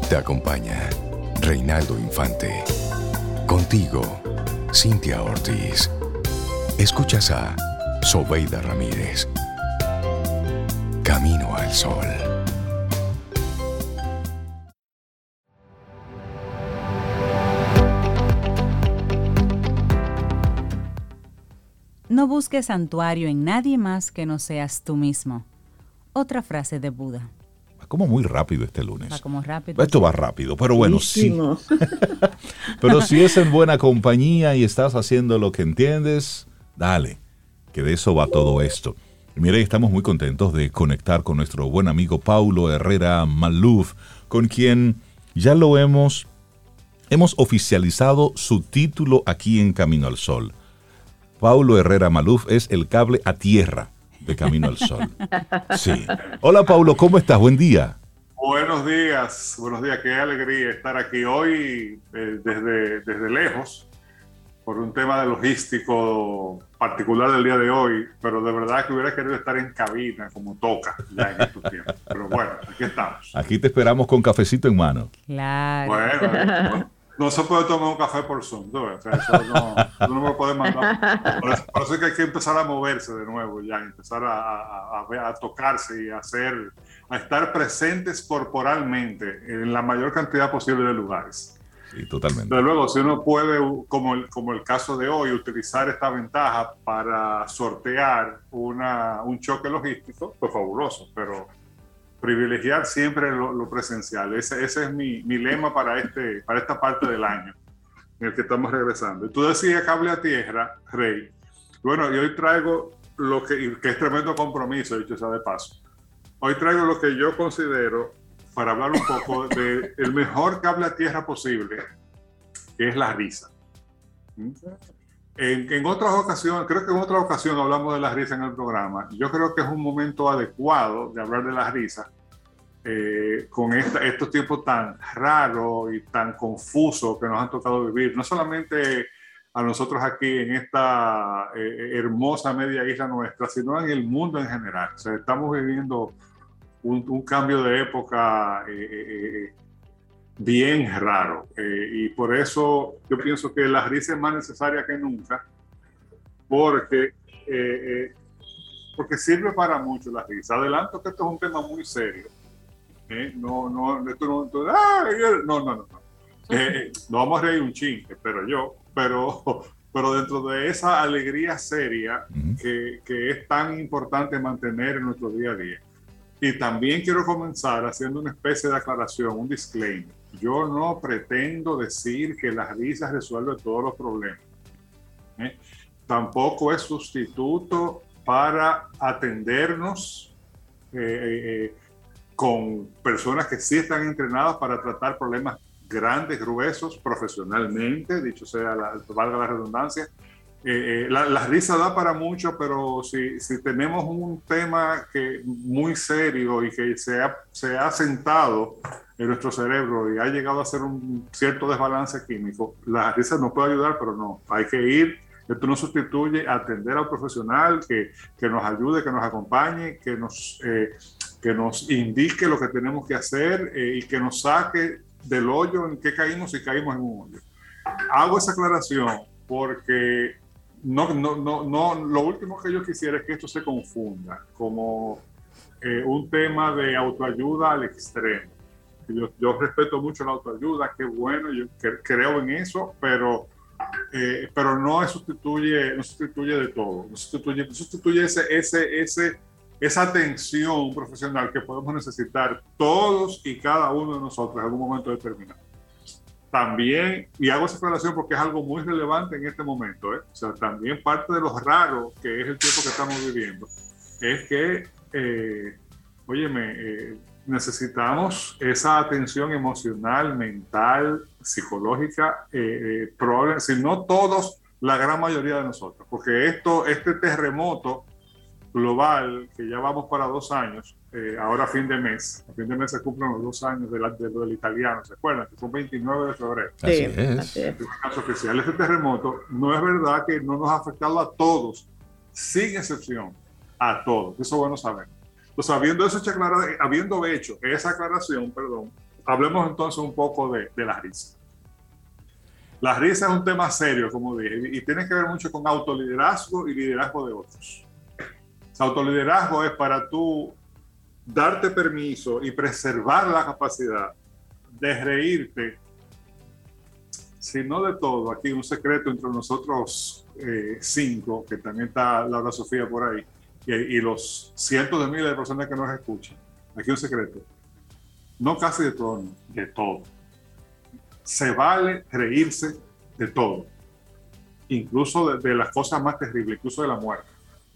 Te acompaña Reinaldo Infante. Contigo, Cintia Ortiz. Escuchas a Sobeida Ramírez. Camino al Sol. No busques santuario en nadie más que no seas tú mismo. Otra frase de Buda. Va como muy rápido este lunes. Va como rápido. Esto va rápido, pero bueno, Buenísimo. sí. Pero si es en buena compañía y estás haciendo lo que entiendes, dale, que de eso va todo esto. Y mire, estamos muy contentos de conectar con nuestro buen amigo Paulo Herrera Maluf, con quien ya lo hemos oficializado su título aquí en Camino al Sol. Paulo Herrera Maluf es el cable a tierra de Camino al Sol. Sí. Hola Paulo, ¿cómo estás? Buen día. Buenos días, qué alegría estar aquí hoy desde lejos por un tema de logístico particular del día de hoy, pero de verdad que hubiera querido estar en cabina como toca ya en estos tiempos. Pero bueno, aquí estamos. Aquí te esperamos con cafecito en mano. Claro. Bueno, no se puede tomar un café por Zoom, ¿no? O sea, eso no me lo puede mandar. Por eso es que hay que empezar a moverse de nuevo ya, empezar a tocarse y a estar presentes corporalmente en la mayor cantidad posible de lugares. Sí, totalmente. Desde luego, si uno puede, como el caso de hoy, utilizar esta ventaja para sortear un choque logístico, pues fabuloso, pero privilegiar siempre lo presencial. Ese es mi lema para esta parte del año en el que estamos regresando. Y tú decías cable a tierra, Rey. Bueno, y hoy traigo que es tremendo compromiso, dicho sea de paso. Hoy traigo lo que yo considero, para hablar un poco del mejor cable a tierra posible, que es la risa. En otras ocasiones, creo que en otra ocasión hablamos de la risa en el programa. Yo creo que es un momento adecuado de hablar de la risa con estos tiempos tan raros y tan confusos que nos han tocado vivir. No solamente a nosotros aquí en esta hermosa media isla nuestra, sino en el mundo en general. O sea, estamos viviendo un cambio de época bien raro, y por eso yo pienso que la risa es más necesaria que nunca, porque sirve para mucho la risa. Adelanto que esto es un tema muy serio. No, nos vamos a reír un chin, pero dentro de esa alegría seria que es tan importante mantener en nuestro día a día. Y también quiero comenzar haciendo una especie de aclaración, un disclaimer. Yo no pretendo decir que la risa resuelve todos los problemas. Tampoco es sustituto para atendernos con personas que sí están entrenadas para tratar problemas grandes, gruesos, profesionalmente, dicho sea, valga la redundancia. La risa da para mucho, pero si tenemos un tema muy serio y que se ha sentado en nuestro cerebro y ha llegado a ser un cierto desbalance químico, la risa nos puede ayudar, pero no, hay que ir. Esto no sustituye a atender al profesional que nos ayude, que nos acompañe, que nos indique lo que tenemos que hacer y que nos saque del hoyo en que caímos, si caímos en un hoyo. Hago esa aclaración porque no, lo último que yo quisiera es que esto se confunda como un tema de autoayuda al extremo. Yo respeto mucho la autoayuda, qué bueno, yo creo en eso, pero no sustituye de todo, no sustituye esa atención profesional que podemos necesitar todos y cada uno de nosotros en algún momento determinado. También, y hago esa aclaración porque es algo muy relevante en este momento, o sea, también parte de lo raro que es el tiempo que estamos viviendo, es que, necesitamos esa atención emocional, mental, psicológica, probablemente, si no todos, la gran mayoría de nosotros, porque este terremoto global, que ya vamos para 2 años, ahora a fin de mes se cumplen los 2 años del italiano, ¿se acuerdan? Que fue 29 de febrero. Así es. Es un caso oficial. Este terremoto no es verdad que no nos ha afectado a todos, sin excepción, a todos. Eso es bueno saber. Entonces, habiendo hecho esa aclaración, hablemos entonces un poco de la risa. La risa es un tema serio, como dije, y tiene que ver mucho con autoliderazgo y liderazgo de otros. Autoliderazgo es para tú darte permiso y preservar la capacidad de reírte, si no de todo. Aquí un secreto entre nosotros 5, que también está Laura Sofía por ahí, y los cientos de miles de personas que nos escuchan. Aquí un secreto. No casi de todo, no, de todo. Se vale reírse de todo, incluso de las cosas más terribles, incluso de la muerte.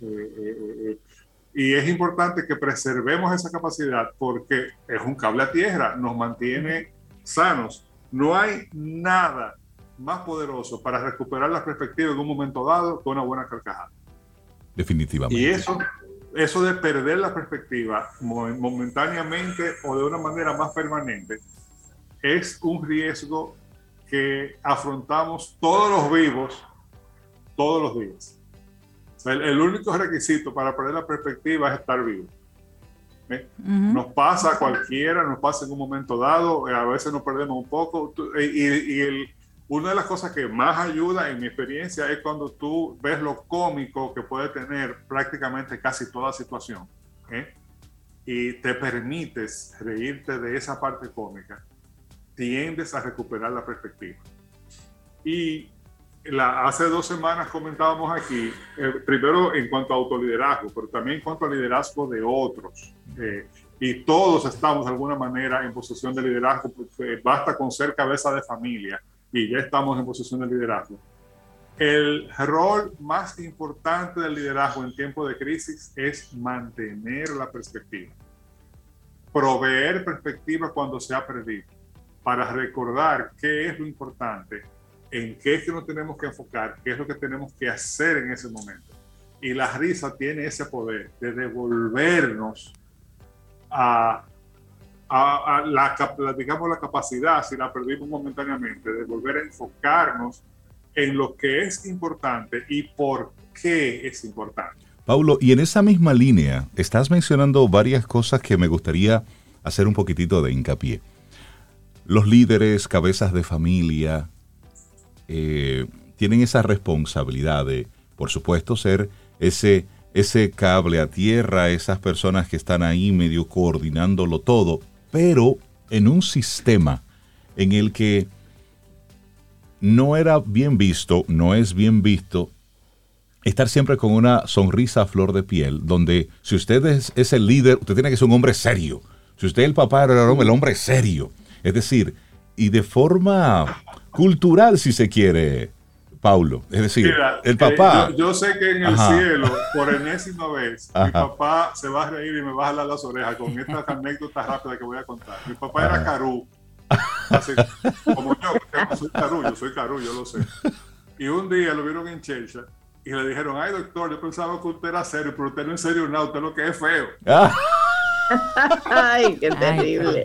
Y es importante que preservemos esa capacidad porque es un cable a tierra, nos mantiene sanos. No hay nada más poderoso para recuperar la perspectiva en un momento dado que una buena carcajada. Definitivamente. Y eso de perder la perspectiva momentáneamente o de una manera más permanente es un riesgo que afrontamos todos los vivos todos los días. O sea, el único requisito para perder la perspectiva es estar vivo. Nos pasa a cualquiera, nos pasa en un momento dado, a veces nos perdemos un poco. Una de las cosas que más ayuda en mi experiencia es cuando tú ves lo cómico que puede tener prácticamente casi toda situación, y te permites reírte de esa parte cómica, tiendes a recuperar la perspectiva. Y hace 2 semanas comentábamos aquí, primero en cuanto a autoliderazgo, pero también en cuanto a liderazgo de otros. Y todos estamos de alguna manera en posición de liderazgo, porque basta con ser cabeza de familia y ya estamos en posición de liderazgo. El rol más importante del liderazgo en tiempos de crisis es mantener la perspectiva. Proveer perspectiva cuando se ha perdido, para recordar qué es lo importante, en qué es que nos tenemos que enfocar, qué es lo que tenemos que hacer en ese momento. Y la risa tiene ese poder de devolvernos a la capacidad, si la perdimos momentáneamente, de volver a enfocarnos en lo que es importante y por qué es importante. Paulo, y en esa misma línea, estás mencionando varias cosas que me gustaría hacer un poquitito de hincapié. Los líderes, cabezas de familia, tienen esa responsabilidad de, por supuesto, ser ese cable a tierra, esas personas que están ahí medio coordinándolo todo, pero en un sistema en el que no era bien visto, no es bien visto estar siempre con una sonrisa a flor de piel, donde si usted es el líder, usted tiene que ser un hombre serio. Si usted es el papá, el hombre serio. Es decir, y de forma cultural, si se quiere, Paulo. Es decir, mira, el papá... yo sé que en el cielo, por enésima vez, mi papá se va a reír y me va a jalar las orejas con esta anécdota rápida que voy a contar. Mi papá era Carú. Así, como yo soy Carú, yo lo sé. Y un día lo vieron en Chelsea y le dijeron, ay doctor, yo pensaba que usted era serio, pero usted no es serio nada, usted lo que es feo. Ay, qué terrible.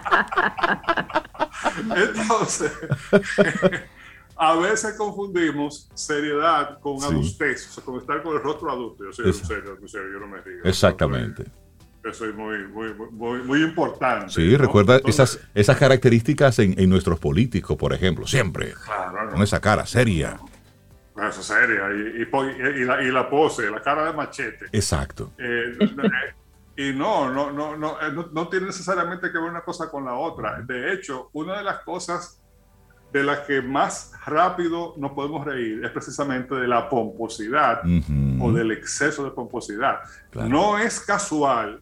Entonces, a veces confundimos seriedad con adultez, o sea, con estar con el rostro adulto. Yo soy serio, yo no me río. Exactamente. Eso es muy importante. Sí, ¿no? Recuerda esas características en nuestros políticos, por ejemplo, siempre. Claro, con esa cara seria. Eso seria. Y la pose, la cara de machete. Exacto. Y no tiene necesariamente que ver una cosa con la otra. De hecho, una de las cosas de las que más rápido nos podemos reír es precisamente de la pomposidad o del exceso de pomposidad. Claro. No es casual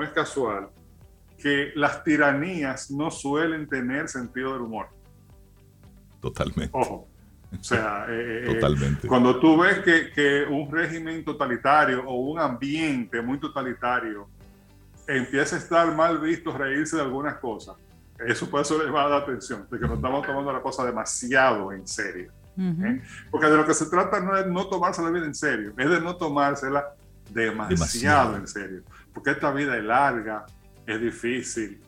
que las tiranías no suelen tener sentido del humor. Totalmente. Ojo. O sea, totalmente. Cuando tú ves que un régimen totalitario o un ambiente muy totalitario empieza a estar mal visto reírse de algunas cosas, eso puede ser llamada la atención, de que nos estamos tomando la cosa demasiado en serio. Porque de lo que se trata no es no tomarse la vida en serio, es de no tomársela demasiado en serio. Porque esta vida es larga, es difícil,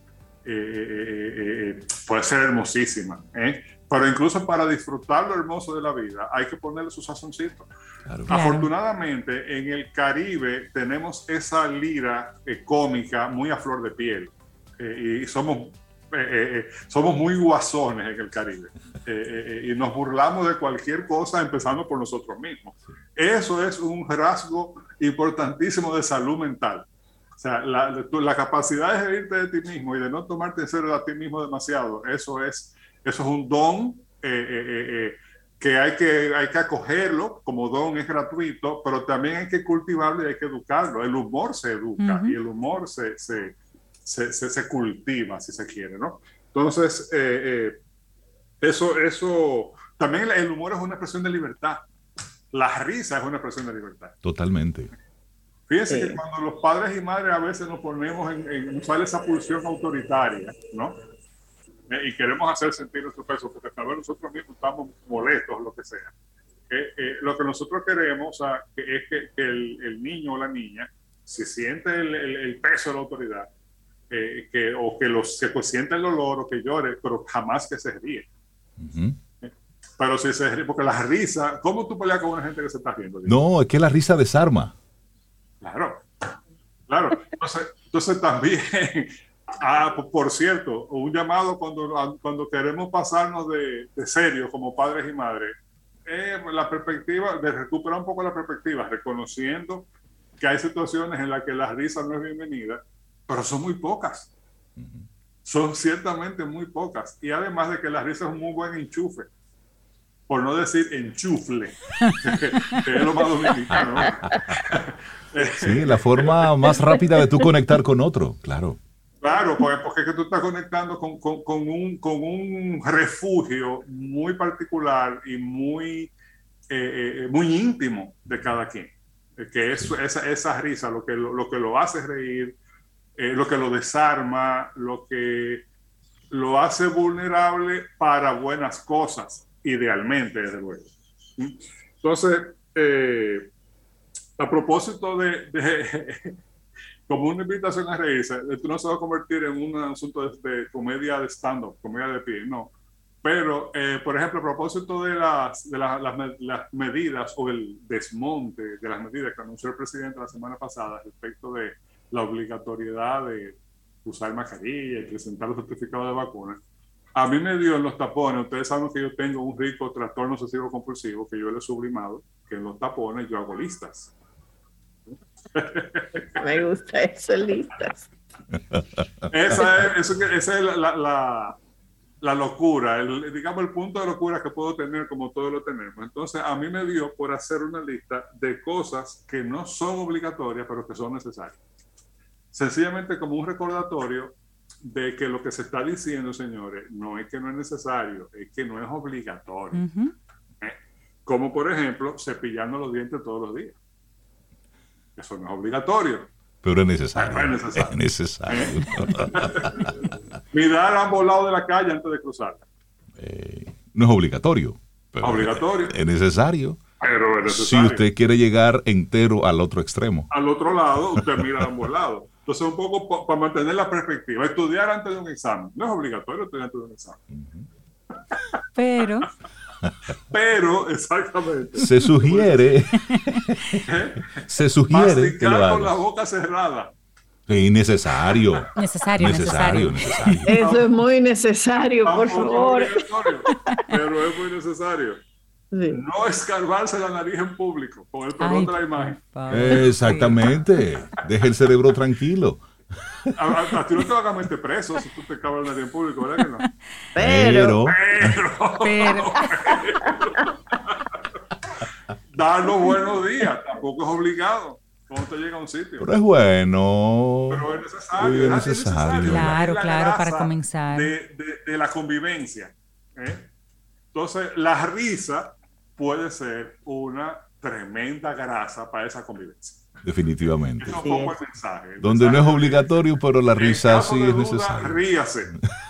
puede ser hermosísima, pero incluso para disfrutar lo hermoso de la vida hay que ponerle su sazoncito. Claro. Afortunadamente en el Caribe tenemos esa lira cómica muy a flor de piel, y somos somos muy guasones en el Caribe y nos burlamos de cualquier cosa empezando por nosotros mismos. Eso es un rasgo importantísimo de salud mental. O sea, la capacidad de reírte de ti mismo y de no tomarte en serio a ti mismo demasiado, eso es un don que hay que acogerlo como don, es gratuito, pero también hay que cultivarlo y hay que educarlo. El humor se educa y el humor se cultiva, si se quiere, ¿no? Entonces, eso también el humor es una expresión de libertad. La risa es una expresión de libertad. Totalmente. Fíjense que cuando los padres y madres a veces nos ponemos en usar esa pulsión autoritaria, ¿no? Y queremos hacer sentir nuestro peso, porque tal vez nosotros mismos estamos molestos, lo que sea. Lo que nosotros queremos, o sea, es que el niño o la niña se siente el peso de la autoridad, o que sienta el dolor, o que llore, pero jamás que se ríe. Pero si se ríe, porque la risa, ¿cómo tú peleas con una gente que se está riendo? No, es que la risa desarma. Claro. Entonces también, por cierto, un llamado cuando queremos pasarnos de serio como padres y madres, la perspectiva, de recuperar un poco la perspectiva, reconociendo que hay situaciones en las que la risa no es bienvenida, pero son muy pocas. Son ciertamente muy pocas. Y además de que la risa es un muy buen enchufe, por no decir enchufle, que es lo más dominicano, ¿no? Sí, la forma más rápida de tú conectar con otro, claro. Claro, porque es que tú estás conectando con un refugio muy particular y muy íntimo de cada quien. Que es esa risa lo que lo hace reír, lo que lo desarma, lo que lo hace vulnerable para buenas cosas, idealmente, desde luego. Entonces, a propósito de como una invitación a reírse, esto no se va a convertir en un asunto de comedia de stand-up, comedia de pie, no. Pero, por ejemplo, a propósito de las medidas o el desmonte de las medidas que anunció el presidente la semana pasada respecto de la obligatoriedad de usar mascarilla y presentar los certificados de vacuna, a mí me dio en los tapones. Ustedes saben que yo tengo un rico trastorno obsesivo compulsivo que yo le he sublimado, que en los tapones yo hago listas. Me gusta eso, listas. Esa es la locura, digamos el punto de locura que puedo tener, como todos lo tenemos. Entonces a mí me dio por hacer una lista de cosas que no son obligatorias pero que son necesarias, sencillamente como un recordatorio de que lo que se está diciendo, señores, no es que no es necesario, es que no es obligatorio. Como por ejemplo cepillando los dientes todos los días. Eso no es obligatorio. Pero es necesario. Es necesario. Mirar a ambos lados de la calle antes de cruzarla. No es obligatorio. Pero obligatorio. Es necesario. Pero es necesario. Si usted quiere llegar entero al otro extremo. Al otro lado, usted mira a ambos lados. Entonces, un poco para mantener la perspectiva. Estudiar antes de un examen. No es obligatorio estudiar antes de un examen. Pero, exactamente. Se sugiere. Masticar que lo hagas con la boca cerrada. Innecesario. Necesario. Eso es muy necesario, por favor. Pero es muy necesario. Sí. No escarbarse la nariz en público con el perdón de la imagen. Exactamente. Deja el cerebro tranquilo. A ti no te van a meter preso si tú te escarbas la nariz en público, ¿verdad que no? Pero. Dar los buenos días tampoco es obligado cuando usted llega a un sitio. Pero es bueno. Pero es necesario. Es necesario. Claro, para comenzar. De la convivencia. Entonces, la risa puede ser una tremenda grasa para esa convivencia. Definitivamente. Es un poco el mensaje. Donde no es obligatorio, pero la risa sí es necesaria. Ríase.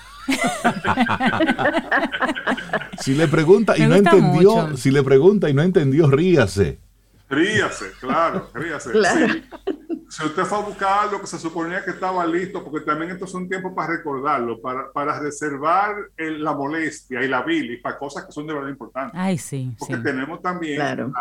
Si le pregunta y no entendió, ríase. Ríase, claro, ríase. Claro. Si usted fue a buscar algo que se suponía que estaba listo, porque también estos son tiempos para recordarlo, para reservar la molestia y la bilis para cosas que son de verdad importantes. Ay, sí. Porque tenemos también claro.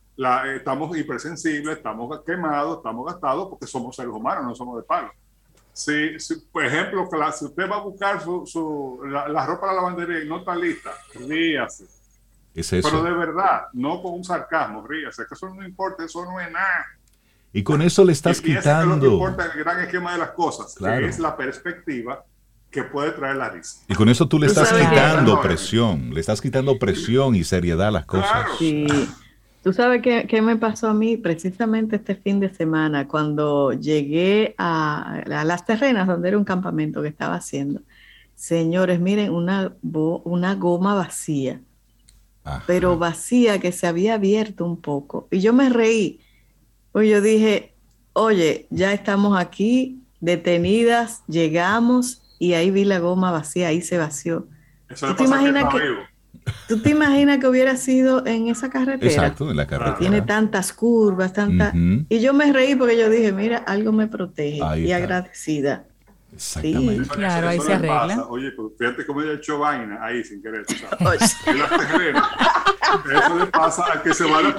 Estamos hipersensibles, estamos quemados, estamos gastados, porque somos seres humanos, no somos de palo. Por ejemplo, si usted va a buscar la ropa de la lavandería y no está lista, ríase. Es eso. Pero de verdad, no con un sarcasmo, ríase, que eso no importa, eso no es nada. Y con eso le estás quitando. Lo que importa es el gran esquema de las cosas, claro, que es la perspectiva que puede traer la risa. Y con eso tú le estás quitando presión, le estás quitando presión y seriedad a las cosas. Claro. Sí. Tú sabes qué me pasó a mí precisamente este fin de semana cuando llegué a Las Terrenas, donde era un campamento que estaba haciendo. Señores, miren, una goma vacía, Ajá, pero vacía, que se había abierto un poco. Y yo me reí, pues yo dije, oye, ya estamos aquí, detenidas, llegamos, y ahí vi la goma vacía, ahí se vació. Eso le pasa a que vivo. ¿Tú te imaginas que hubiera sido en esa carretera? Exacto, en la carretera. Tiene tantas curvas, Y yo me reí porque yo dije, mira, algo me protege. Y agradecida. Exactamente. Sí, claro, ahí se arregla. Pasa. Oye, pues fíjate cómo ella echó vaina ahí sin querer. En las terrenas. Eso le pasa al que se va a la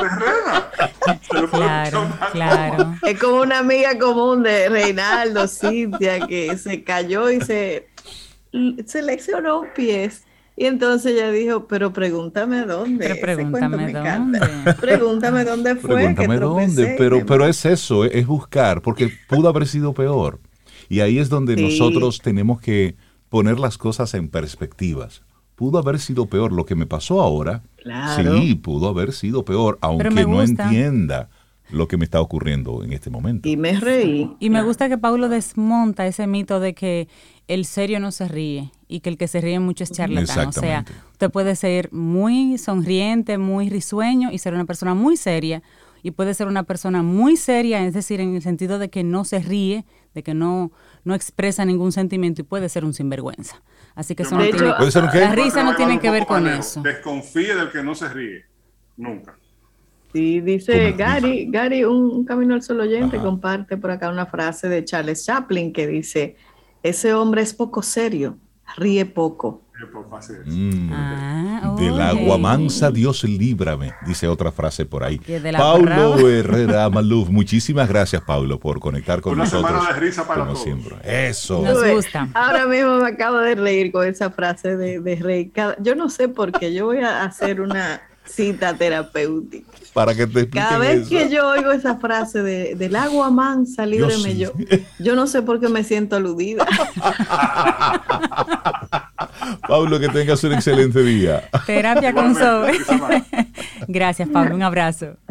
terrena. Claro. Es como una amiga común de Reinaldo, Cintia, que se cayó y se lesionó un pie. Y entonces ella dijo, pero pregúntame dónde. Pero pregúntame dónde. Pregúntame dónde fue. Pregúntame dónde. Pero es eso, es buscar, porque pudo haber sido peor. Y ahí es donde nosotros tenemos que poner las cosas en perspectivas. Pudo haber sido peor. Lo que me pasó ahora, sí, pudo haber sido peor, aunque no entienda lo que me está ocurriendo en este momento. Y me reí. Y me gusta que Paulo desmonta ese mito de que el serio no se ríe y que el que se ríe mucho es charlatán. O sea, usted puede ser muy sonriente, muy risueño y ser una persona muy seria, y puede ser una persona muy seria, es decir, en el sentido de que no se ríe, de que no expresa ningún sentimiento, y puede ser un sinvergüenza. Así que eso no tiene, la risa no tiene que ver con eso. Desconfíe del que no se ríe, nunca. Sí, dice Gary, un Camino al Sol oyente, comparte por acá una frase de Charles Chaplin que dice, ese hombre es poco serio, ríe poco. Del agua mansa Dios líbrame, dice otra frase por ahí. Paulo Herrera Maluf, muchísimas gracias, Paulo, por conectar con nosotros. Una semana de risa para como todos. Siempre. Eso. Nos gusta. Ahora mismo me acabo de reír con esa frase de Rey. Yo no sé por qué, yo voy a hacer una cita terapéutica. Para que te expliquen cada vez eso. que yo oigo esa frase del agua mansa, líbreme, yo no sé por qué me siento aludida. Pablo, que tengas un excelente día. Terapia con Zoe. Gracias, Pablo. Un abrazo.